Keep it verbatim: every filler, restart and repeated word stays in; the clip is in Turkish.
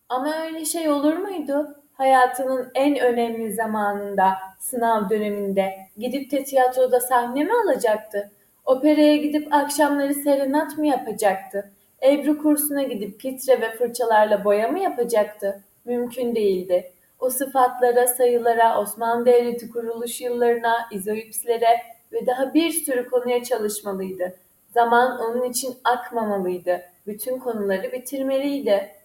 Ama öyle şey olur muydu? Hayatının en önemli zamanında, sınav döneminde gidip de tiyatroda sahne mi alacaktı? Operaya gidip akşamları serenat mı yapacaktı? Ebru kursuna gidip pitre ve fırçalarla boya mı yapacaktı? Mümkün değildi. O sıfatlara, sayılara, Osmanlı Devleti kuruluş yıllarına, izoipslere ve daha bir sürü konuya çalışmalıydı. Zaman onun için akmamalıydı. Bütün konuları bitirmeliydi.